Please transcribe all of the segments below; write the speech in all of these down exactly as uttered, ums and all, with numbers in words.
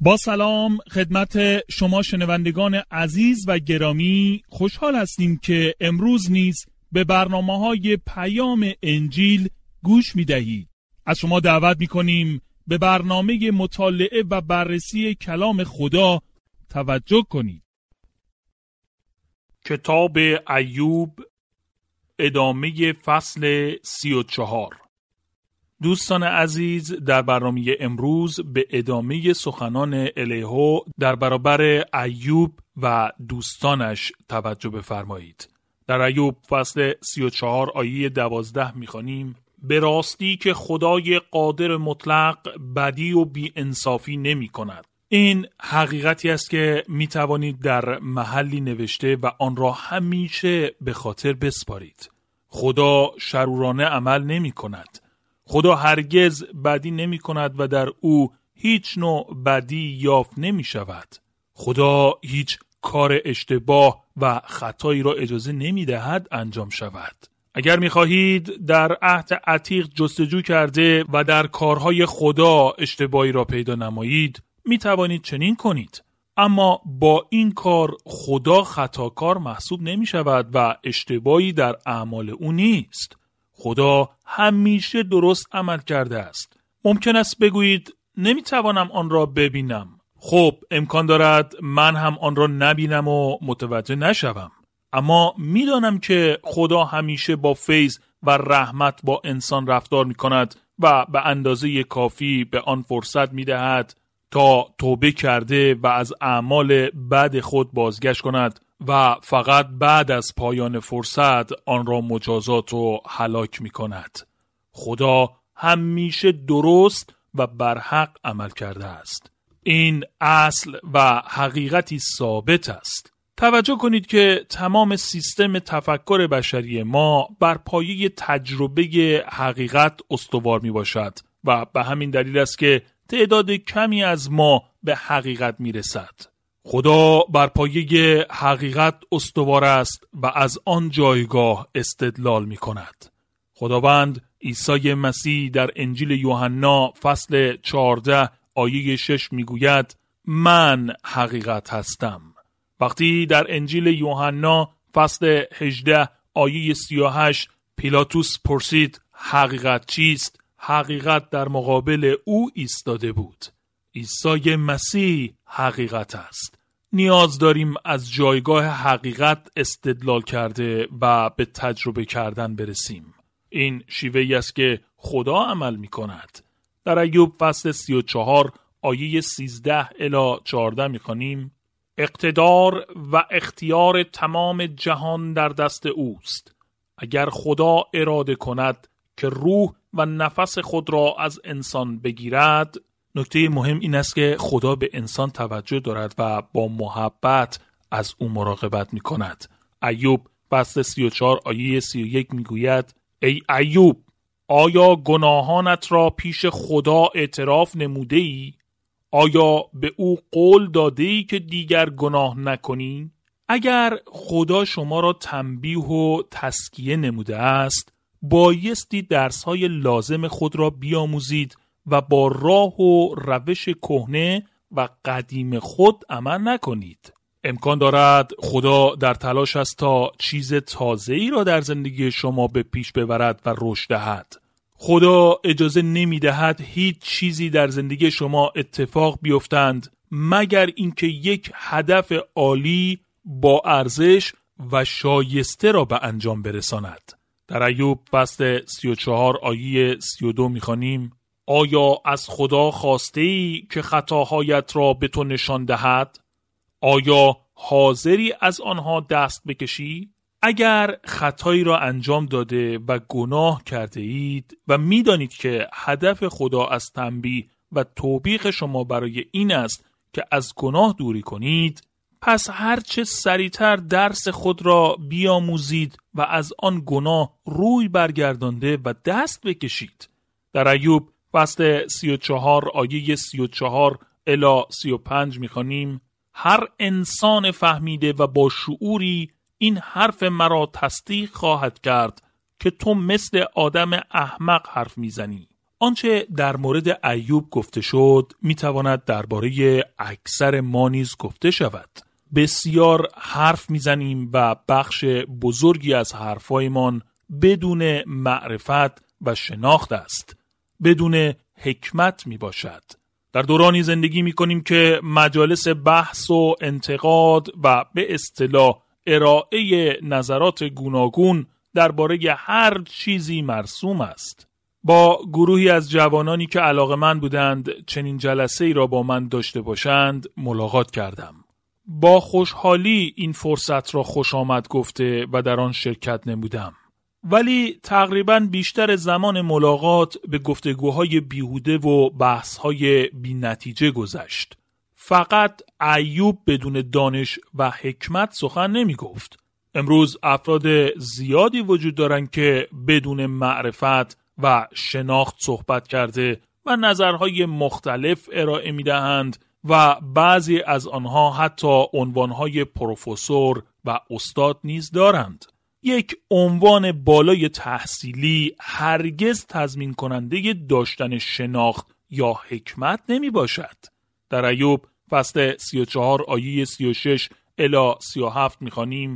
با سلام خدمت شما شنوندگان عزیز و گرامی، خوشحال هستیم که امروز نیز به برنامه‌های پیام انجیل گوش می‌دهید. از شما دعوت می‌کنیم به برنامه مطالعه و بررسی کلام خدا توجه کنید. کتاب ایوب، ادامه فصل سی و چهار. دوستان عزیز، در برنامه امروز به ادامه سخنان الیهو در برابر ایوب و دوستانش توجه بفرمایید. در ایوب فصل سی و چهار آیه دوازده می‌خوانیم: به راستی که خدای قادر مطلق بدی و بی انصافی نمی کند. این حقیقتی است که می توانید در محلی نوشته و آن را همیشه به خاطر بسپارید. خدا شرورانه عمل نمی کند. خدا هرگز بدی نمی کند و در او هیچ نوع بدی یافت نمی شود. خدا هیچ کار اشتباه و خطایی را اجازه نمی دهد انجام شود. اگر می خواهید در عهد عتیق جستجو کرده و در کارهای خدا اشتباهی را پیدا نمایید، می توانید چنین کنید. اما با این کار خدا خطاکار محسوب نمی شود و اشتباهی در اعمال او نیست. خدا همیشه درست عمل کرده است. ممکن است بگویید نمی توانم آن را ببینم. خب امکان دارد من هم آن را نبینم و متوجه نشوم. اما میدانم که خدا همیشه با فیض و رحمت با انسان رفتار می کند و به اندازه کافی به آن فرصت می دهد تا توبه کرده و از اعمال بد خود بازگشت کند و فقط بعد از پایان فرصت آن را مجازات و هلاک می کند. خدا همیشه درست و برحق عمل کرده است. این اصل و حقیقتی ثابت است. توجه کنید که تمام سیستم تفکر بشری ما بر پایه تجربه حقیقت استوار می باشد و به همین دلیل است که تعداد کمی از ما به حقیقت می رسد. خدا بر پایه حقیقت استوار است و از آن جایگاه استدلال می کند. خداوند عیسی مسیح در انجیل یوحنا فصل چهارده آیه شش می گوید: من حقیقت هستم. وقتی در انجیل یوحنا فصل هجده آیه سی و هشت پیلاتوس پرسید حقیقت چیست، حقیقت در مقابل او ایستاده بود. عیسی مسیح حقیقت است. نیاز داریم از جایگاه حقیقت استدلال کرده و به تجربه کردن برسیم. این شیوهی است که خدا عمل می کند. در ایوب فصل سی و چهار آیه سیزده الی چهارده می خوانیم: اقتدار و اختیار تمام جهان در دست اوست. اگر خدا اراده کند که روح و نفس خود را از انسان بگیرد. نکته مهم این است که خدا به انسان توجه دارد و با محبت از او مراقبت می کند. ایوب فصل سی و چهار آیه سی و یک می گوید: ای ایوب، آیا گناهانت را پیش خدا اعتراف نموده ای؟ آیا به او قول داده ای که دیگر گناه نکنی؟ اگر خدا شما را تنبیه و تزکیه نموده است، بایستی درس‌های لازم خود را بیاموزید و با راه و روش کهنه و قدیم خود عمل نکنید. امکان دارد خدا در تلاش است تا چیز تازه‌ای را در زندگی شما به پیش ببرد و رشد دهد. خدا اجازه نمی دهد هیچ چیزی در زندگی شما اتفاق بیفتند مگر اینکه یک هدف عالی با ارزش و شایسته را به انجام برساند. در ایوب فصل سی و چهار آیه سی و دو می‌خوانیم: آیا از خدا خواسته‌ای که خطاهایت را به تو نشان دهد؟ آیا حاضری از آنها دست بکشی؟ اگر خطایی را انجام داده و گناه کرده اید و می‌دانید که هدف خدا از تنبیه و توبیخ شما برای این است که از گناه دوری کنید، پس هرچه سریعتر درس خود را بیاموزید و از آن گناه روی برگردانده و دست بکشید. در ایوب فصل سی و چهار آیه سی و چهار الی سی و پنج می‌خوانیم: هر انسان فهمیده و با شعوری این حرف مرا تصدیق خواهد کرد که تو مثل آدم احمق حرف میزنی. آنچه در مورد ایوب گفته شد میتواند درباره اکثر ما نیز گفته شود. بسیار حرف میزنیم و بخش بزرگی از حرفایمان بدون معرفت و شناخت است، بدون حکمت می باشد. در دورانی زندگی می کنیم که مجالس بحث و انتقاد و به اصطلاح ارائه نظرات گوناگون درباره هر چیزی مرسوم است. با گروهی از جوانانی که علاقه‌مند بودند چنین جلسه‌ای را با من داشته باشند ملاقات کردم. با خوشحالی این فرصت را خوش آمد گفته و در آن شرکت نمودم. ولی تقریباً بیشتر زمان ملاقات به گفتگوهای بیهوده و بحث‌های بی‌نتیجه گذشت. فقط ایوب بدون دانش و حکمت سخن نمی گفت. امروز افراد زیادی وجود دارند که بدون معرفت و شناخت صحبت کرده و نظرهای مختلف ارائه می دهند و بعضی از آنها حتی عنوانهای پروفسور و استاد نیز دارند. یک عنوان بالای تحصیلی هرگز تضمین کننده داشتن شناخت یا حکمت نمی باشد. در ایوب فصل سی و چهار آیه سی و شش الی سی و هفت می‌خوانیم: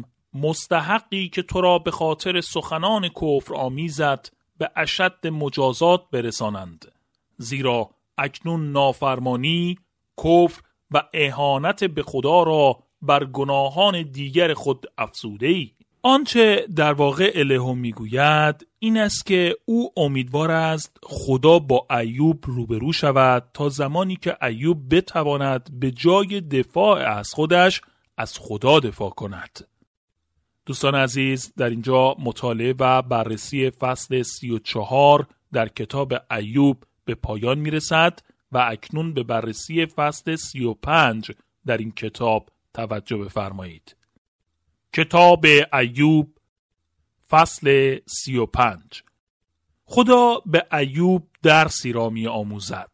مستحقی که تو را به خاطر سخنان کفر آمیزت به اشد مجازات برسانند، زیرا اکنون نافرمانی، کفر و اهانت به خدا را بر گناهان دیگر خود افزوده‌ای. آنچه در واقع الیهو میگوید این است که او امیدوار است خدا با ایوب روبرو شود تا زمانی که ایوب بتواند به جای دفاع از خودش از خدا دفاع کند. دوستان عزیز، در اینجا مطالعه و بررسی فصل سی و چهار در کتاب ایوب به پایان میرسد و اکنون به بررسی فصل سی و پنج در این کتاب توجه بفرمایید. کتاب ایوب فصل سی و پنج. خدا به ایوب درسی را می آموزد.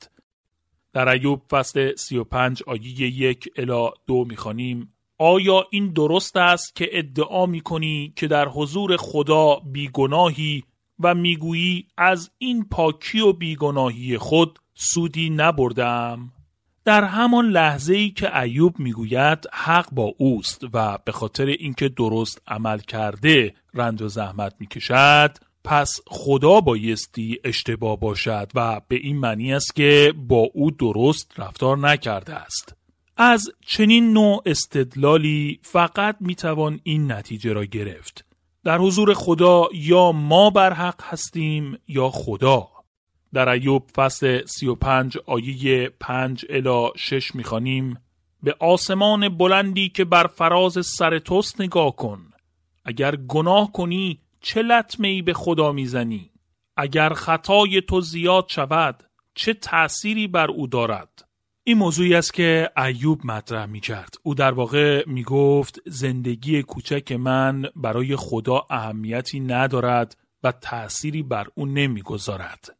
در ایوب فصل سی و پنج آیه یک الی دو می خوانیم: آیا این درست است که ادعا می کنی که در حضور خدا بیگناهی و می گویی از این پاکی و بیگناهی خود سودی نبردم؟ در همان لحظه‌ای که ایوب میگوید حق با اوست و به خاطر اینکه درست عمل کرده رنج و زحمت میکشد، پس خدا بایستی اشتباه باشد و به این معنی است که با او درست رفتار نکرده است. از چنین نوع استدلالی فقط میتوان این نتیجه را گرفت: در حضور خدا یا ما بر حق هستیم یا خدا. در ایوب فصل سی و پنج آیه پنج الی شش میخوانیم: به آسمان بلندی که بر فراز سر توست نگاه کن. اگر گناه کنی چه لطمه‌ای به خدا میزنی؟ اگر خطای تو زیاد شود چه تأثیری بر او دارد؟ این موضوعی است که ایوب مطرح میکرد. او در واقع میگفت زندگی کوچک من برای خدا اهمیتی ندارد و تأثیری بر او نمیگذارد.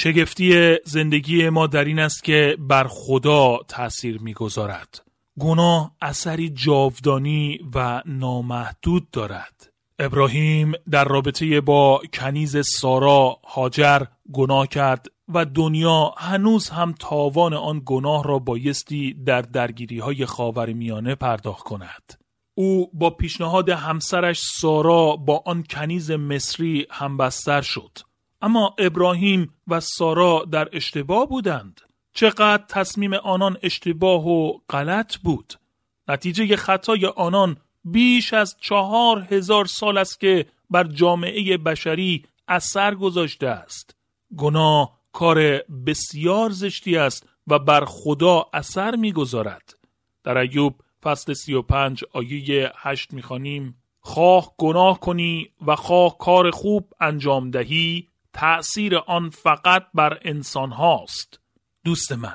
شگفتی زندگی ما در این است که بر خدا تأثیر میگذارد. گناه اثری جاودانی و نامحدود دارد. ابراهیم در رابطه با کنیز سارا هاجر گناه کرد و دنیا هنوز هم تاوان آن گناه را بایستی در درگیری‌های خاورمیانه پرداخت کند. او با پیشنهاد همسرش سارا با آن کنیز مصری همبستر شد. اما ابراهیم و سارا در اشتباه بودند. چقدر تصمیم آنان اشتباه و غلط بود. نتیجه خطای آنان بیش از چهار هزار سال است که بر جامعه بشری اثر گذاشته است. گناه کار بسیار زشتی است و بر خدا اثر می‌گذارد. در ایوب فصل سی و پنج آیه هشت می‌خوانیم: خواه گناه کنی و خواه کار خوب انجام دهی، تأثیر آن فقط بر انسان هاست. دوست من،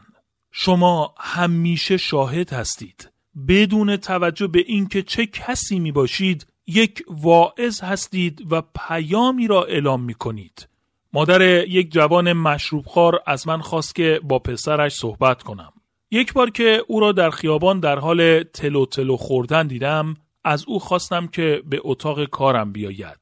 شما همیشه شاهد هستید. بدون توجه به اینکه چه کسی می باشید، یک واعظ هستید و پیامی را اعلام می کنید. مادر یک جوان مشروبخوار از من خواست که با پسرش صحبت کنم. یک بار که او را در خیابان در حال تلو تلو خوردن دیدم، از او خواستم که به اتاق کارم بیاید.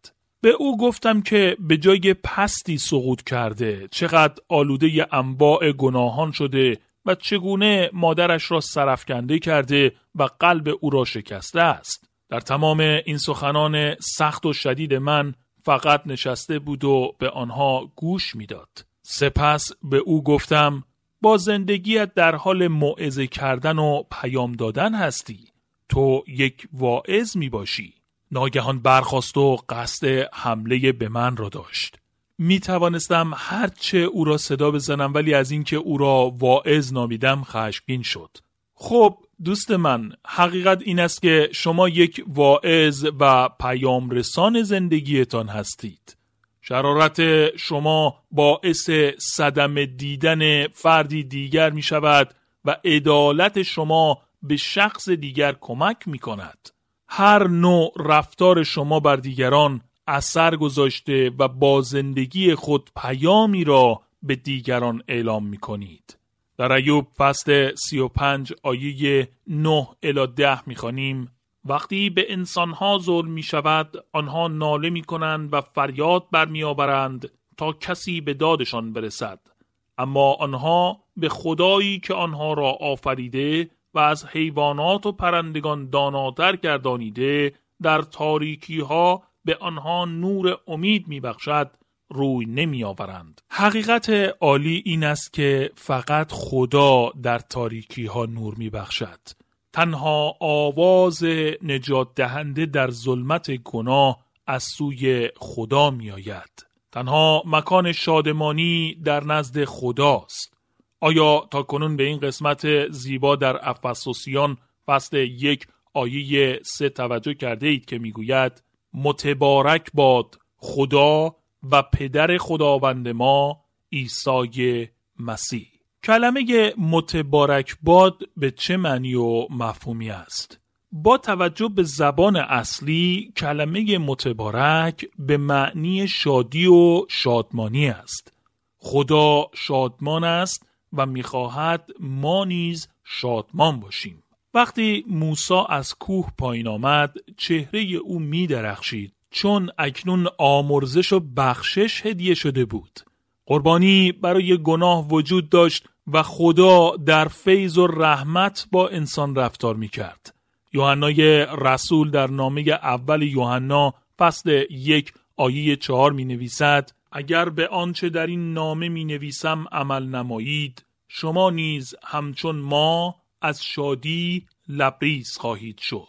به او گفتم که به جای پستی سقوط کرده، چقدر آلوده انواع گناهان شده و چگونه مادرش را سرافکنده کرده و قلب او را شکسته است. در تمام این سخنان سخت و شدید من فقط نشسته بود و به آنها گوش میداد. سپس به او گفتم با زندگیت در حال موعظه کردن و پیام دادن هستی. تو یک واعظ می باشی. ناگهان برخاست و قصد حمله به من را داشت. می توانستم هرچه او را صدا بزنم، ولی از اینکه او را واعظ نامیدم خشمگین شد. خب دوست من، حقیقت این است که شما یک واعظ و پیام رسان زندگیتان هستید. شرارت شما باعث صدمه دیدن فردی دیگر می شود و عدالت شما به شخص دیگر کمک می کند. هر نوع رفتار شما بر دیگران اثر گذاشته و با زندگی خود پیامی را به دیگران اعلام می کنید. در ایوب فصل سی و پنج آیه نه الی ده می خوانیم: وقتی به انسانها ظلم می شود، آنها ناله می کنند و فریاد برمی آورند تا کسی به دادشان برسد. اما آنها به خدایی که آنها را آفریده و از حیوانات و پرندگان داناتر گردانیده، در تاریکی ها به آنها نور امید می بخشد، روی نمی آورند. حقیقت عالی این است که فقط خدا در تاریکی ها نور می بخشد. تنها آواز نجات دهنده در ظلمت گناه از سوی خدا می آید. تنها مکان شادمانی در نزد خداست. آیا تا کنون به این قسمت زیبا در افسوسیان فصل یک آیه سه توجه کرده اید که می گوید متبارک باد خدا و پدر خداوند ما عیسی مسیح. کلمه متبارک باد به چه معنی و مفهومی است؟ با توجه به زبان اصلی کلمه متبارک به معنی شادی و شادمانی است. خدا شادمان است و می‌خواهد ما نیز شادمان باشیم. وقتی موسی از کوه پایین آمد، چهره او می‌درخشید، چون اکنون آمرزش و بخشش هدیه شده بود. قربانی برای گناه وجود داشت و خدا در فیض و رحمت با انسان رفتار می‌کرد. یوحنای رسول در نامه اول یوحنا فصل یک آیه چهار می‌نویسد: اگر به آنچه در این نامه می‌نویسم عمل نمایید، شما نیز همچون ما از شادی لبریز خواهید شد.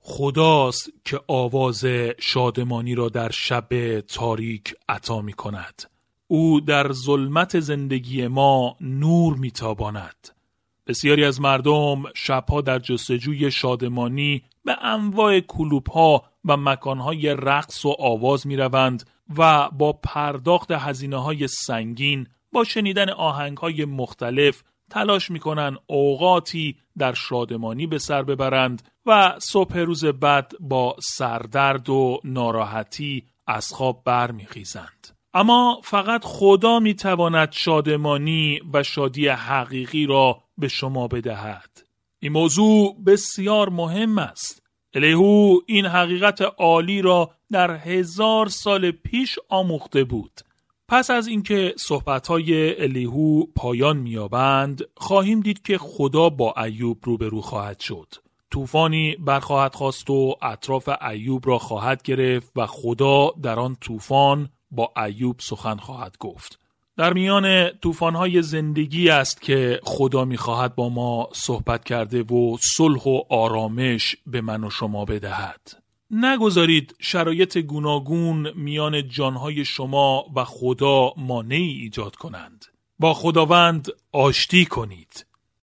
خداست که آواز شادمانی را در شب تاریک عطا می کند. او در ظلمت زندگی ما نور می تاباند. بسیاری از مردم شبها در جستجوی شادمانی به انواع کلوب‌ها و مکانهای رقص و آواز می روند و با پرداخت هزینه‌های سنگین با شنیدن آهنگ‌های مختلف تلاش می‌کنند اوقاتی در شادمانی به سر ببرند و صبح روز بعد با سردرد و ناراحتی از خواب برمیخیزند. اما فقط خدا می‌تواند شادمانی و شادی حقیقی را به شما بدهد. این موضوع بسیار مهم است. الیهو این حقیقت عالی را در هزار سال پیش آموخته بود. پس از اینکه صحبت‌های الیهو پایان می‌یابند، خواهیم دید که خدا با ایوب روبرو خواهد شد. طوفانی برخواهد خاست و اطراف ایوب را خواهد گرفت و خدا در آن طوفان با ایوب سخن خواهد گفت. در میان طوفان‌های زندگی است که خدا می‌خواهد با ما صحبت کرده و صلح و آرامش به من و شما بدهد. نگذارید شرایط گوناگون میان جانهای شما و خدا مانعی ایجاد کنند. با خداوند آشتی کنید.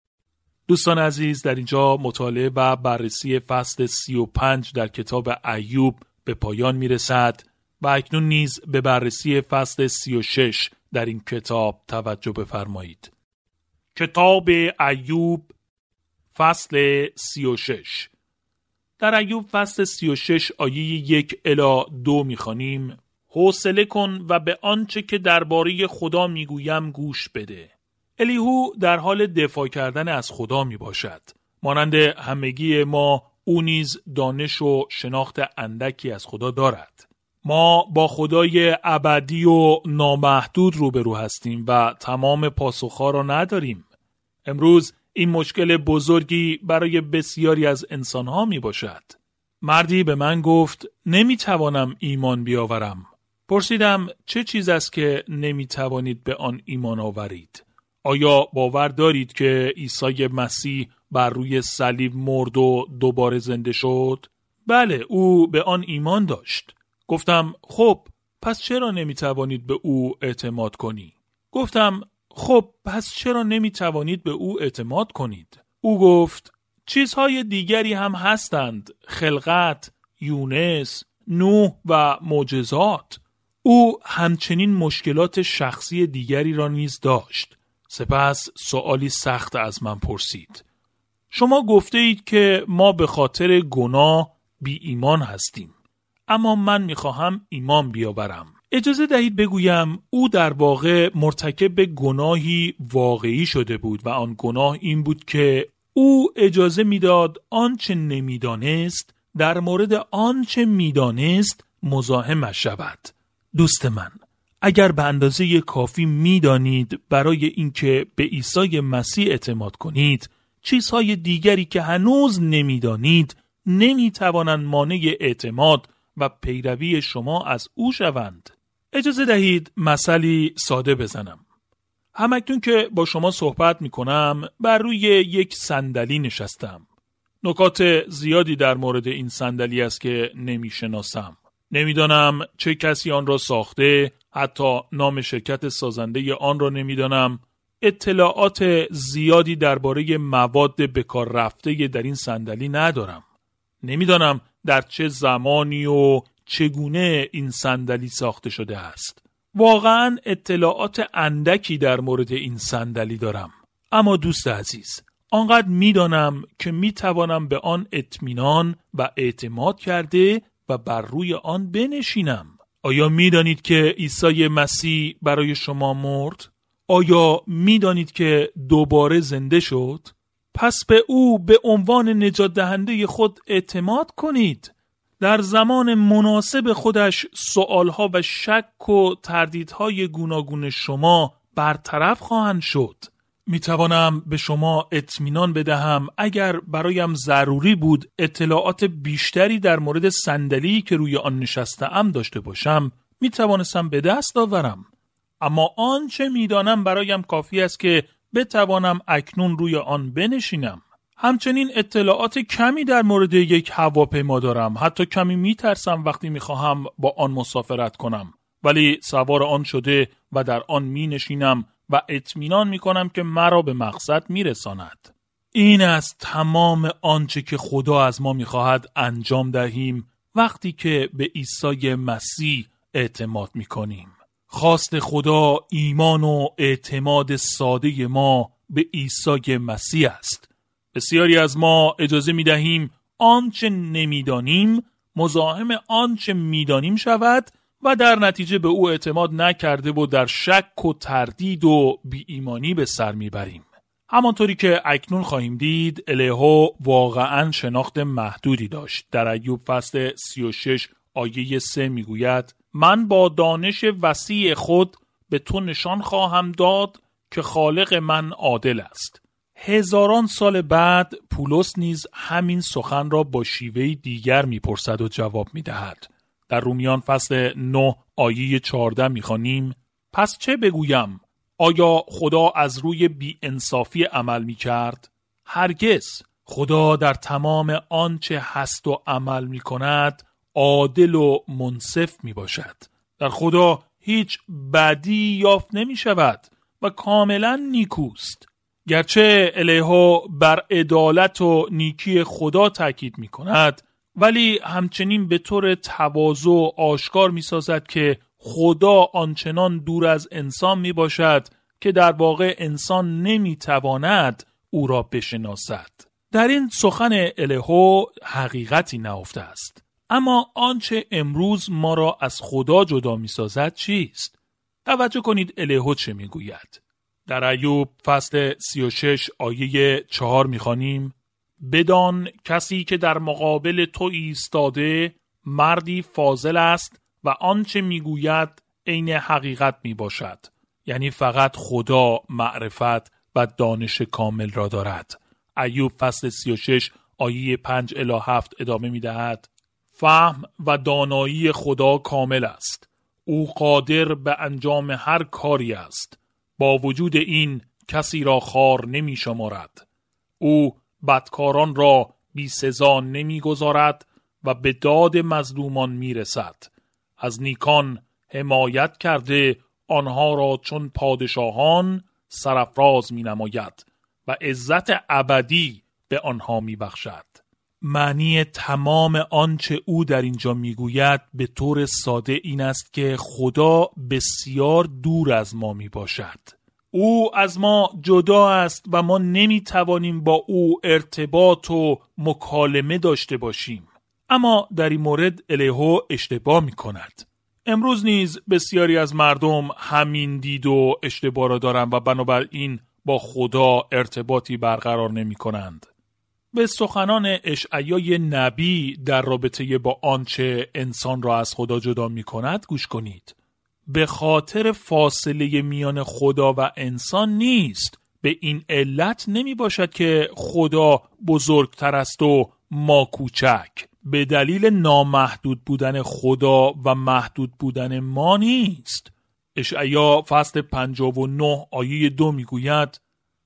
دوستان عزیز، در اینجا مطالعه و بررسی فصل سی و پنج در کتاب ایوب به پایان میرسد و اکنون نیز به بررسی فصل سی و شش در این کتاب توجه بفرمایید. کتاب ایوب فصل سی و شش. در ایوب فصل سی و شش آیه یک الی دو می‌خوانیم: حوصله کن و به آنچه که درباره خدا میگویم گوش بده. الیهو در حال دفاع کردن از خدا میباشد. مانند همگی ما او نیز دانش و شناخت اندکی از خدا دارد. ما با خدای ابدی و نامحدود روبرو هستیم و تمام پاسخها را نداریم. امروز این مشکل بزرگی برای بسیاری از انسانها می باشد. مردی به من گفت نمی توانم ایمان بیاورم. پرسیدم چه چیز است که نمی توانید به آن ایمان آورید؟ آیا باور دارید که عیسی مسیح بر روی صلیب مرد و دوباره زنده شد؟ بله، او به آن ایمان داشت. گفتم خب پس چرا نمی توانید به او اعتماد کنی؟ گفتم خب پس چرا نمی توانید به او اعتماد کنید؟ او گفت چیزهای دیگری هم هستند، خلقت، یونس، نوح و معجزات. او همچنین مشکلات شخصی دیگری را نیز داشت. سپس سوالی سخت از من پرسید. شما گفته اید که ما به خاطر گناه بی ایمان هستیم، اما من میخواهم ایمان بیاورم. اجازه دهید بگویم او در واقع مرتکب گناهی واقعی شده بود و آن گناه این بود که او اجازه میداد آنچه نمیدانست در مورد آنچه میدانست مزاحمش شود. دوست من، اگر به اندازه کافی میدانید برای اینکه به عیسی مسیح اعتماد کنید، چیزهای دیگری که هنوز نمیدانید نمیتوانند مانع اعتماد و پیروی شما از او شوند. اجازه دهید مثالی ساده بزنم. همکنون که با شما صحبت میکنم بر روی یک صندلی نشستم. نکات زیادی در مورد این صندلی است که نمیشناسم. نمیدانم چه کسی آن را ساخته، حتی نام شرکت سازنده آن را نمیدانم. اطلاعات زیادی درباره مواد به کار رفته در این صندلی ندارم. نمیدانم در چه زمانی و چگونه این صندلی ساخته شده است. واقعاً اطلاعات اندکی در مورد این صندلی دارم. اما دوست عزیز، آنقدر میدانم که میتوانم به آن اطمینان و اعتماد کرده و بر روی آن بنشینم. آیا میدانید که عیسی مسیح برای شما مرد؟ آیا میدانید که دوباره زنده شد؟ پس به او به عنوان نجات دهنده خود اعتماد کنید. در زمان مناسب خودش سوالها و شک و تردیدهای گوناگون شما برطرف خواهند شد. می توانم به شما اطمینان بدهم اگر برایم ضروری بود اطلاعات بیشتری در مورد صندلی که روی آن نشسته‌ام داشته باشم، می توانستم به دست آورم. اما آنچه می دانم برایم کافی است که بتوانم اکنون روی آن بنشینم. همچنین اطلاعات کمی در مورد یک هواپیما دارم. حتی کمی می ترسم وقتی می خواهم با آن مسافرت کنم. ولی سوار آن شده و در آن می نشینم و اطمینان می کنم که مرا به مقصد می رساند. این است تمام آنچه که خدا از ما می خواهد انجام دهیم وقتی که به عیسی مسیح اعتماد می کنیم. خواست خدا ایمان و اعتماد ساده ما به عیسی مسیح است. بسیاری از ما اجازه می دهیم آنچه نمی دانیم مزاحم آنچه می دانیم شود و در نتیجه به او اعتماد نکرده و در شک و تردید و بی ایمانی به سر می بریم. همانطوری که اکنون خواهیم دید، الیهو واقعاً شناخت محدودی داشت. در ایوب فصل سی و شش آیه سه می گوید من با دانش وسیع خود به تو نشان خواهم داد که خالق من عادل است. هزاران سال بعد پولس نیز همین سخن را با شیوهی دیگر میپرسد و جواب میدهد. در رومیان فصل نه آیه چهارده میخوانیم پس چه بگویم؟ آیا خدا از روی بی انصافی عمل میکرد؟ هرگز. خدا در تمام آنچه هست و عمل میکند عادل و منصف میباشد. در خدا هیچ بدی یافت نمیشود و کاملا نیکوست. گرچه الیهو بر عدالت و نیکی خدا تاکید می کند، ولی همچنین به طور تواضع آشکار می سازد که خدا آنچنان دور از انسان می باشد که در واقع انسان نمی تواند او را بشناسد. در این سخن الیهو حقیقتی نهفته است. اما آنچه امروز ما را از خدا جدا می سازد چیست؟ توجه کنید الیهو چه می گوید. در ایوب فصل سی و شش آیه چهار می‌خوانیم بدان کسی که در مقابل تو ایستاده مردی فاضل است و آنچه میگوید عین حقیقت می باشد. یعنی فقط خدا معرفت و دانش کامل را دارد. ایوب فصل سی و شش آیه پنج الی هفت ادامه می دهد. فهم و دانایی خدا کامل است. او قادر به انجام هر کاری است. با وجود این کسی را خوار نمی شمارد. او بدکاران را بی سزا نمی گذارد و به داد مظلومان می رسد. از نیکان حمایت کرده آنها را چون پادشاهان سرافراز می نماید و عزت ابدی به آنها می بخشد. معنی تمام آنچه او در اینجا میگوید به طور ساده این است که خدا بسیار دور از ما می باشد. او از ما جدا است و ما نمی توانیم با او ارتباط و مکالمه داشته باشیم. اما در این مورد الیهو اشتباه می کند. امروز نیز بسیاری از مردم همین دید و اشتباه را دارند و بنابراین با خدا ارتباطی برقرار نمی کنند. به سخنان اشعیا نبی در رابطه با آنچه انسان را از خدا جدا می کند گوش کنید. به خاطر فاصله میان خدا و انسان نیست. به این علت نمی باشد که خدا بزرگتر است و ما کوچک. به دلیل نامحدود بودن خدا و محدود بودن ما نیست. اشعیا فصل پنجاه و نه آیه دو می گوید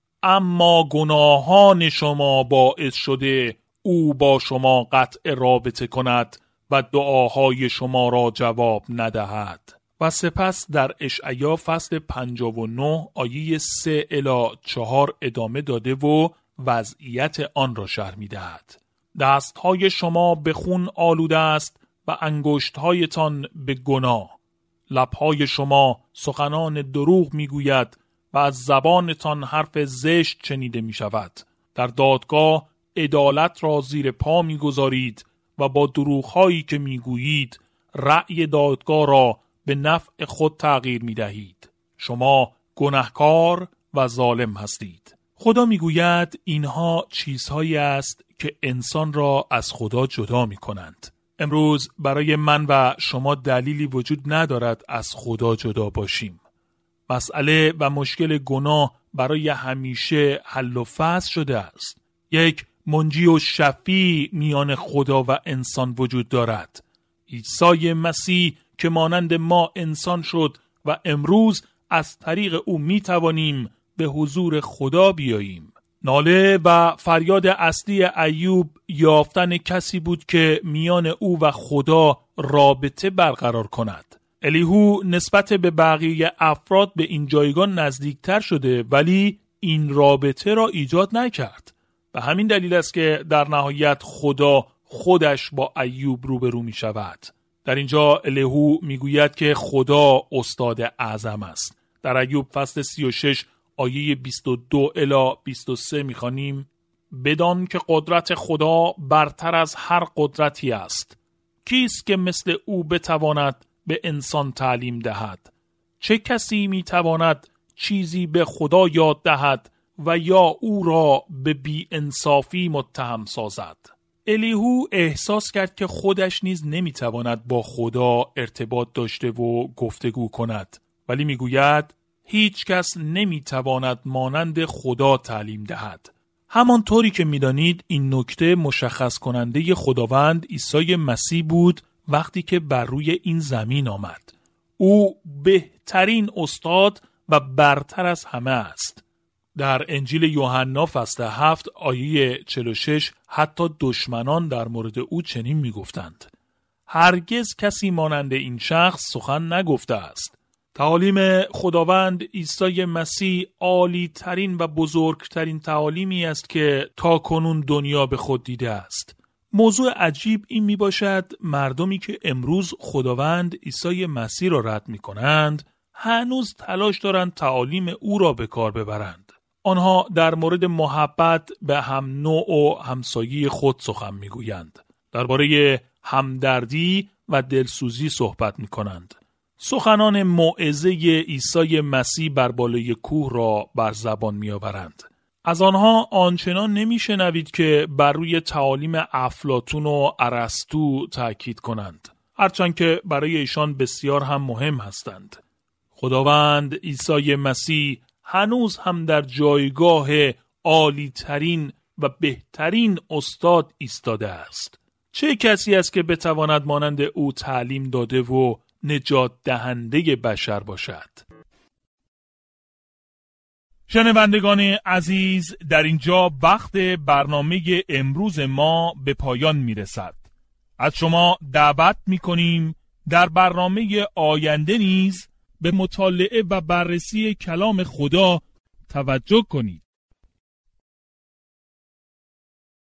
اما گناهان شما باعث شده او با شما قطع رابطه کند و دعاهای شما را جواب ندهد. و سپس در اشعیا فصل پنجاه و نه آیه سه الی چهار ادامه داده و وضعیت آن را شرح می دهد. دستهای شما به خون آلوده است و انگشتهایتان به گناه. لبهای شما سخنان دروغ می گوید و از زبانتان حرف زشت شنیده می شود. در دادگاه عدالت را زیر پا می گذارید و با دروغهایی که می گویید رأی دادگاه را به نفع خود تغییر می دهید. شما گناهکار و ظالم هستید. خدا می گوید اینها چیزهایی است که انسان را از خدا جدا می کنند. امروز برای من و شما دلیلی وجود ندارد از خدا جدا باشیم. مسئله و مشکل گناه برای همیشه حل و فصل شده است. یک منجی و شفیع میان خدا و انسان وجود دارد. عیسی مسیح که مانند ما انسان شد و امروز از طریق او می توانیم به حضور خدا بیاییم. ناله و فریاد اصلی ایوب یافتن کسی بود که میان او و خدا رابطه برقرار کند. الیهو نسبت به بقیه افراد به این جایگاه نزدیکتر شده ولی این رابطه را ایجاد نکرد. به همین دلیل است که در نهایت خدا خودش با ایوب روبرو می شود. در اینجا الیهو می گوید که خدا استاد اعظم است. در ایوب فصل سی و شش آیه بیست و دو الی بیست و سه می خوانیم بدان که قدرت خدا برتر از هر قدرتی است. کیست که مثل او بتواند به انسان تعلیم دهد؟ چه کسی می تواند چیزی به خدا یاد دهد و یا او را به بی انصافی متهم سازد؟ الیهو احساس کرد که خودش نیز نمی تواند با خدا ارتباط داشته و گفتگو کند، ولی می گوید هیچ کس نمی تواند مانند خدا تعلیم دهد. همانطوری که می دانید این نکته مشخص کننده خداوند عیسی مسیح بود وقتی که بر روی این زمین آمد. او بهترین استاد و برتر از همه است. در انجیل یوحنا فصل هفت آیه چهل و شش حتی دشمنان در مورد او چنین می گفتند هرگز کسی مانند این شخص سخن نگفته است. تعالیم خداوند عیسی مسیح عالی ترین و بزرگترین تعالیمی است که تا کنون دنیا به خود دیده است. موضوع عجیب این می باشد مردمی که امروز خداوند عیسی مسیح را رد می کنند هنوز تلاش دارند تعالیم او را به کار ببرند. آنها در مورد محبت به هم نوع و همسایه خود سخن می گویند. درباره همدردی و دلسوزی صحبت می کنند. سخنان موعظه عیسی مسیح بر بالای کوه را بر زبان می آورند. از آنها آنچنان نمی شنوید که بر روی تعالیم افلاطون و ارسطو تأکید کنند. هرچند که برای ایشان بسیار هم مهم هستند. خداوند عیسی مسیح هنوز هم در جایگاه عالی ترین و بهترین استاد ایستاده است. چه کسی است که بتواند مانند او تعلیم داده و نجات دهنده بشر باشد؟ شنوندگان عزیز، در اینجا وقت برنامه امروز ما به پایان می رسد. از شما دعوت می کنیم در برنامه آینده نیز به مطالعه و بررسی کلام خدا توجه کنید.